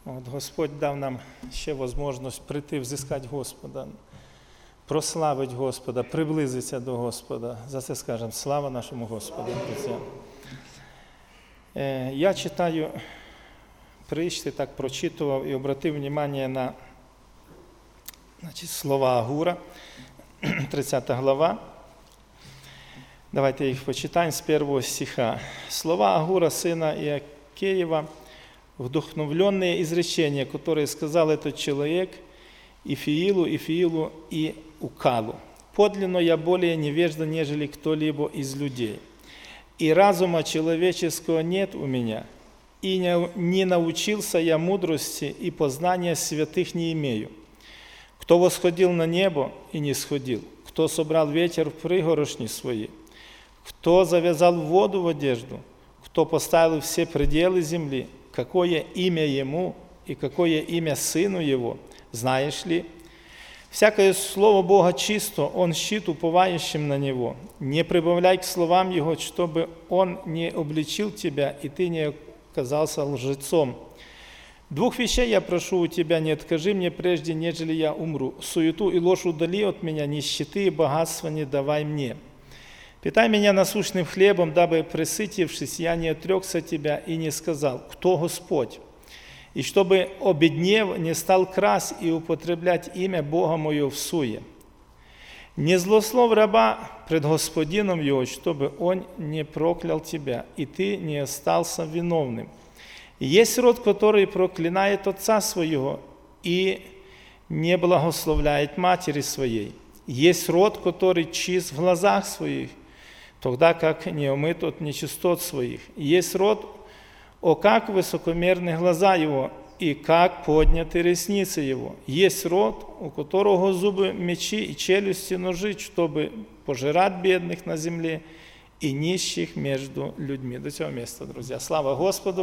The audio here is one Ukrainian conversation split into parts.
От Господь дав нам ще можливість прийти, взискати Господа, прославити Господа, приблизитися до Господа. За це скажемо слава нашому Господу. Я читаю, прийшли, так прочитував і обратив увагу на слова Агура, 30 глава. Давайте их почитаем с первого стиха. Слова Агура, сына Иакеева, вдохновленные изречения, которые сказал этот человек Ифиилу и Укалу. «Подлинно я более невежда, нежели кто-либо из людей, и разума человеческого нет у меня, и не научился я мудрости, и познания святых не имею. Кто восходил на небо и не сходил, кто собрал ветер в пригорошни свои, кто завязал воду в одежду, кто поставил все пределы земли, какое имя ему и какое имя сыну его, знаешь ли? Всякое слово Бога чисто, он щит уповающим на него. Не прибавляй к словам его, чтобы он не обличил тебя, и ты не оказался лжецом. Двух вещей я прошу у тебя, не откажи мне прежде, нежели я умру. Суету и ложь удали от меня, нищеты и богатства не давай мне. Питай меня насущным хлебом, дабы, пресытившись, я не отрекся от тебя и не сказал, кто Господь, и чтобы, обеднев, не стал красть и употреблять имя Бога мое в суе. Не злослов раба пред Господином его, чтобы он не проклял тебя, и ты не остался виновным. Есть род, который проклинает отца своего и не благословляет матери своей. Есть род, который чист в глазах своих, тогда как не омыт от нечистот своих. Есть род, как высокомерны глаза его, и как подняты ресницы его. Есть род, у которого зубы мечи и челюсти ножи, чтобы пожирать бедных на земле и нищих между людьми. До цього місця, друзі. Слава Господу!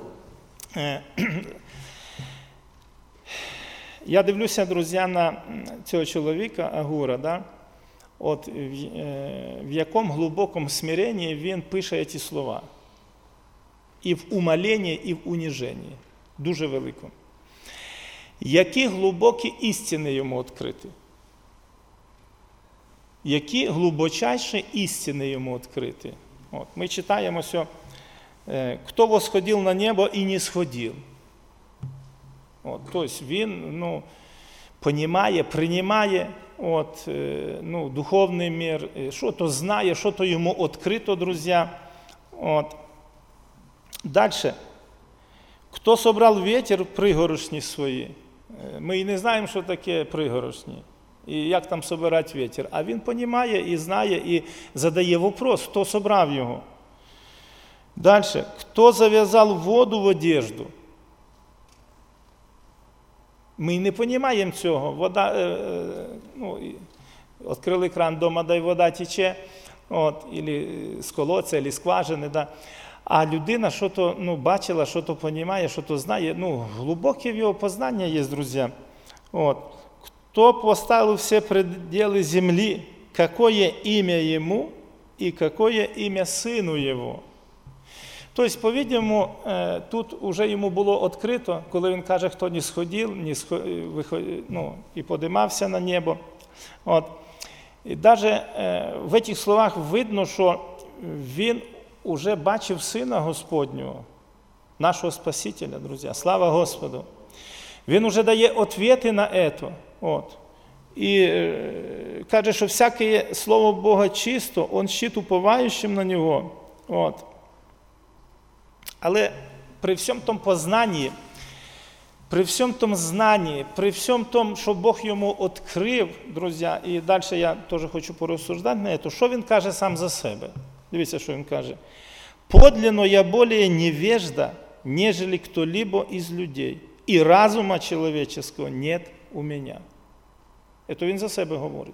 Я дивлюся, друзі, на цього чоловіка Агура, да? От в якому глибокому смиренні він пише ці слова. І в умоленні, і в уніженні. Дуже велико. Які глибокі істини йому відкриті. Які глибочайші істини йому відкриті. От, ми читаємо, що «Кто восходил на небо и не сходил». От, тобто він понімає, приймає духовний мир, що то знає, що то йому відкрито, друзі. От. Дальше. Хто собрав вітер в пригорошні свої? Ми і не знаємо, що таке пригорошні, і як там собирати вітер. А він понімає і знає, і задає вопрос, хто собрав його. Дальше. Хто зав'язав воду в одежду? Ми не розуміємо цього. Вода, відкрили кран вдома, да й вода тече, або з колодця, або з скважини, да. А людина що-то бачила, що-то розуміє, що-то знає. Глибоке в його познання є, друзі. От. Хто поставив всі пределы землі, какое ім'я йому і какое ім'я сину його. Тобто, по-видимому, тут вже йому було відкрито, коли він каже, хто не сходив, і подимався на небо. От. І навіть в цих словах видно, що він уже бачив Сина Господнього, нашого Спасителя, друзі. Слава Господу! Він уже дає відповіді на це. От. І каже, що всяке слово Бога чисто, он щит уповаючим на нього. От. Але при всьому тому познанні, при всьому тому знанні, при всьому тому, що Бог йому відкрив, друзі, і далі я теж хочу порозсуждати на це, що він каже сам за себе. Дивіться, що він каже. «Подлинно я более невежда, нежели кто-либо из людей, и разума человеческого нет у меня». Це він за себе говорить.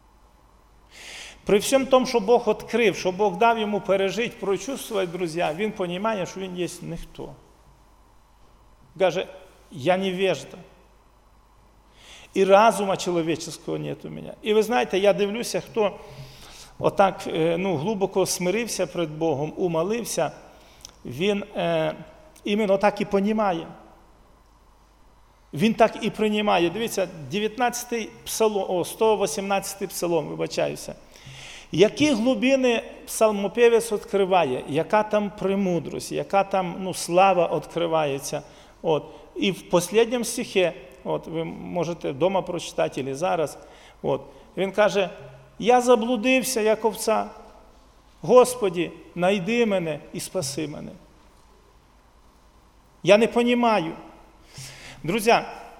При всьому тому, що Бог відкрив, що Бог дав йому пережити, прочувствувати, друзі, він розуміє, що він є ніхто. Каже, я невежда. І разума человеческого нет у мене. І ви знаєте, я дивлюся, хто отак глибоко смирився перед Богом, умолився, він іменно так і розуміє. Він так і приймає. Дивіться, 19-й псалом, 118-й псалом, вибачаюся. Які глибини псалмопевець відкриває, яка там премудрость, яка там слава відкривається. І в останньому стихі, ви можете вдома прочитати, або зараз, він каже, я заблудився, як овця, Господи, найди мене і спаси мене. Я не розумію. Друзі,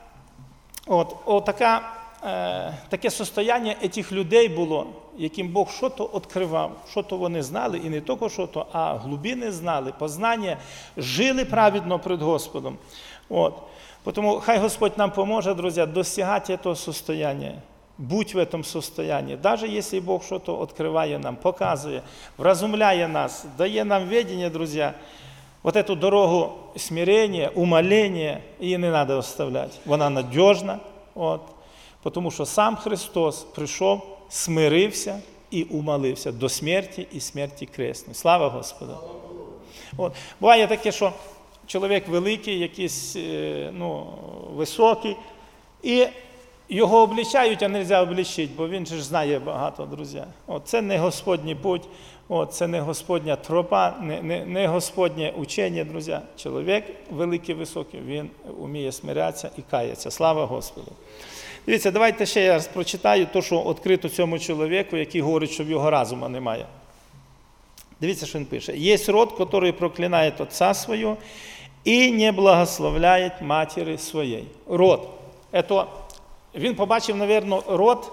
таке состояння цих людей було, яким Бог щось відкривав, щось вони знали, і не тільки щось, а глибини знали, познання, жили праведно перед Господом. Тому хай Господь нам поможе, друзі, достигати цього состояння, бути в цьому состоянии. Навіть якщо Бог щось відкриває нам, показує, вразумляє нас, дає нам ведення, друзі, эту дорогу смирения, умоления, її не треба оставляти. Вона надіжна, тому що сам Христос прийшов, смирився і умолився до смерті і смерті кресної. Слава Господу! Буває таке, що чоловік великий, якийсь високий, і його обличають, а не можна обличити, бо він же знає багато, друзі. Це не Господній путь, це не Господня тропа, не Господнє учення, друзі. Чоловік великий, високий, він вміє смирятися і каятися. Слава Господу! Дивіться, давайте ще я раз прочитаю те, що відкрито цьому чоловіку, який говорить, що в його розуму немає. Дивіться, що він пише. «Є род, який проклинає отця свого і не благословляє матері своєї». Род. Він побачив, мабуть, род,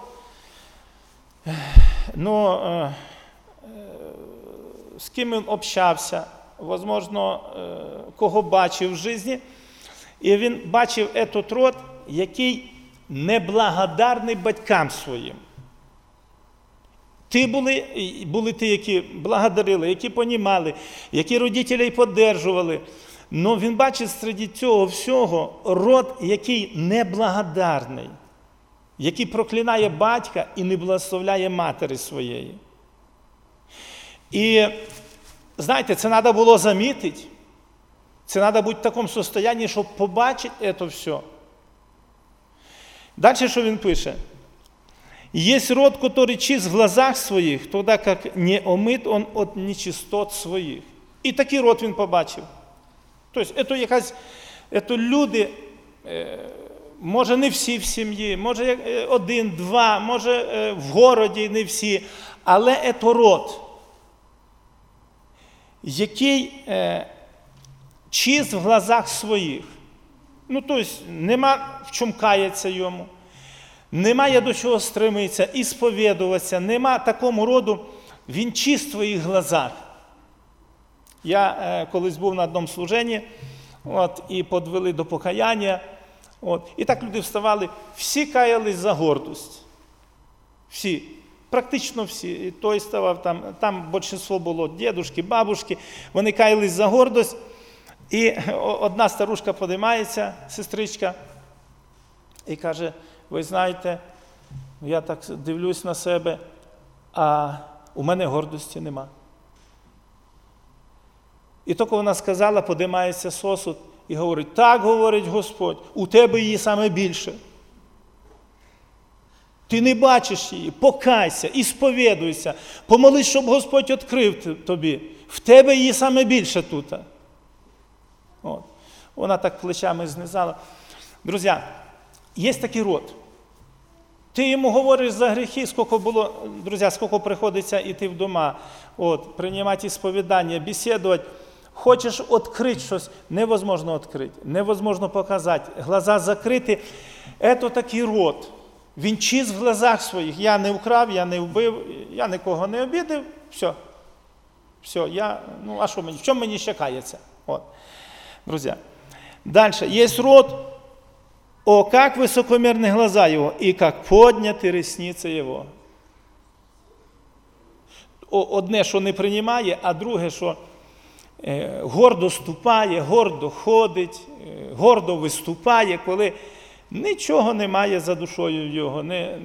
з ким він общався, можливо, кого бачив в житті. І він бачив цей род, який неблагодарний батькам своїм. Були ті, які благодарили, які понімали, які родителей підтримували. Но він бачить серед цього всього род, який неблагодарний, який проклинає батька і не благословляє матері своєї. І, знаєте, це треба було замітити, це треба бути в такому стані, щоб побачити це все. Дальше, що він пише? «Есть род, который чист в глазах своих, тогда как не омит он от нечистот своїх». І такий род він побачив. Тобто, це люди, може не всі в сім'ї, може один, два, може в городі не всі, але це род, який чист в глазах своїх. Тобто, нема в чому каятися йому, немає до чого стремитися, і сповідуватися, нема такому роду, він чист в своїх глазах. Я колись був на одному служенні, і підвели до покаяння, і так люди вставали, всі каялись за гордость. Всі, практично всі. І той ставав, там більшість було дідушки, бабушки, вони каялись за гордость. І одна старушка підіймається, сестричка, і каже, ви знаєте, я так дивлюсь на себе, а у мене гордості нема. І тільки вона сказала, підіймається сосуд і говорить, так говорить Господь, у тебе її саме більше. Ти не бачиш її, покайся, і сповідуйся, помолись, щоб Господь відкрив тобі. В тебе її саме більше тут. Вона так плечами знизала. Друзі, є такий род. Ти йому говориш за гріхи, скільки приходиться йти в дома, приймати сповідання, бесідувати. Хочеш відкрити щось, невозможно відкрити, невозможно показати. Глаза закриті. Це такий род. Він чист в глазах своїх. Я не вкрав, я не вбив, я нікого не обідав. Все, а що мені, в чому мені ще кається? Друзі. Дальше. Есть род, как высокомерны глаза его, и как подняты ресницы его. Одне, що не приймає, а друге, що гордо ступає, гордо ходить, гордо виступає, коли нічого немає за душою його.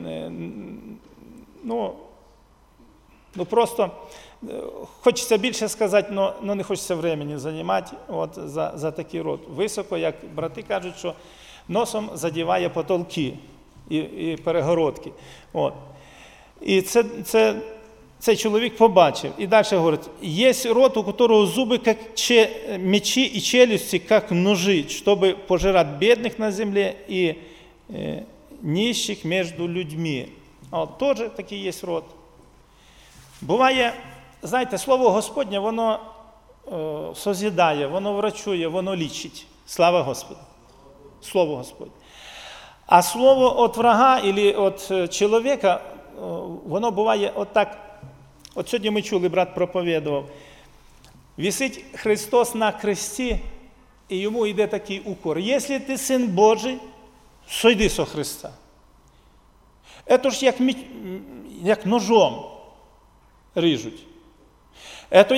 Просто хочеться більше сказати, але не хочеться времени займати за такий род. Високо, як брати кажуть, що носом задіває потолки і перегородки. От. І цей чоловік побачив. І далі говорить, є рот, у которого зуби, як мечі, і челюсті, як ножи, щоб пожирати бідних на землі і нищих між людьми. От, теж такий є рот. Буває, знаєте, слово Господнє, воно созидає, воно врачує, воно лічить. Слава Господу. Слово Господнє. А слово від врага або від чоловіка, воно буває отак. От сьогодні ми чули, брат проповідував. Висить Христос на хресті, і йому йде такий укор. Якщо ти син Божий, сойди со Христа. Це ж як ножом ріжуть. Це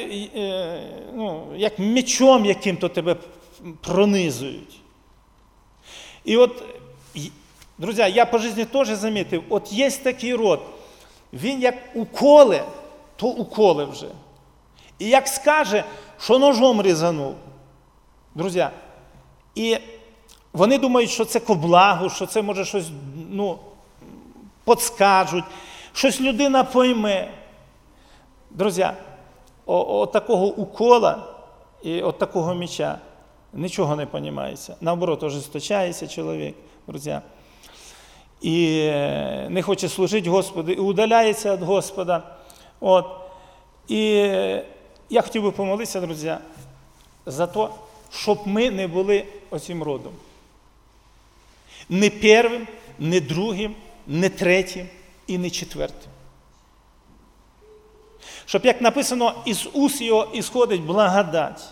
як мечом яким-то тебе пронизують. І от, друзі, я по житті теж замітив, от є такий род, він як уколе, то уколе вже. І як скаже, що ножом різанув. Друзі, і вони думають, що це ко благу, що це може щось, подскажуть, щось людина пойме. Друзі, от такого укола і от такого меча нічого не розуміється. Наоборот, ожесточається чоловік, друзі. І не хоче служити Господу, і удаляється від Господа. От. І я хотів би помолитися, друзі, за те, щоб ми не були оцим родом. Не першим, не другим, не третім і не четвертим. Щоб, як написано, із уст його ісходить благодать.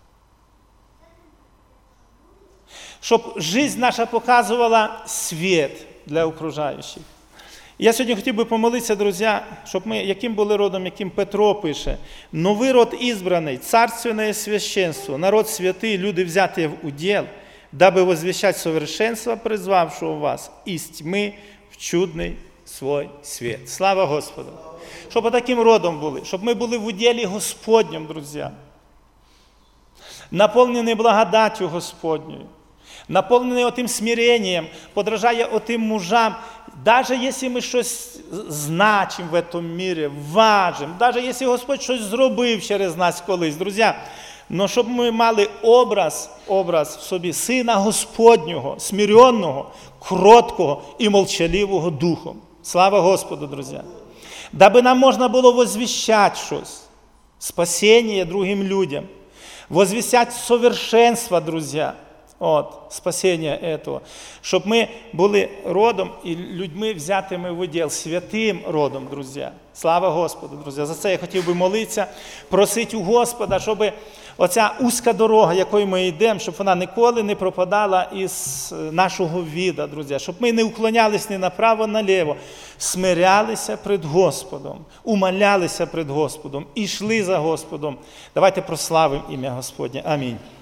Щоб життя наша показувала світ для окружаючих. Я сьогодні хотів би помолитися, друзі, щоб ми, яким були родом, яким Петро пише, новий род ізбраний, царственне священство, народ святий, люди взяті в уділ, даби возвещать совершенство, призвавшого вас із тьми в чудний свой світ. Слава Господу! Щоб таким родом були, щоб ми були в уділі Господньому, друзі. Наповнені благодаттю Господньою. Наповнений отим смиренням, подражає отим мужам, навіть якщо ми щось значимо в цьому світі, важимо, навіть якщо Господь щось зробив через нас колись, друзі, але щоб ми мали образ в собі Сина Господнього, смиренного, кроткого і молчаливого духом. Слава Господу, друзі! Даби нам можна було возвіщати щось, спасіння другим людям, возвіщати совершенство, друзі, спасіння этого, щоб ми були родом і людьми взятими в уділ, святим родом, друзі. Слава Господу, друзі. За це я хотів би молитися, просити у Господа, щоб оця узька дорога, якою ми йдемо, щоб вона ніколи не пропадала із нашого віда, друзі. Щоб ми не уклонялись ні направо, ні наліво, смирялися пред Господом, умолялися пред Господом і йшли за Господом. Давайте прославимо ім'я Господнє. Амінь.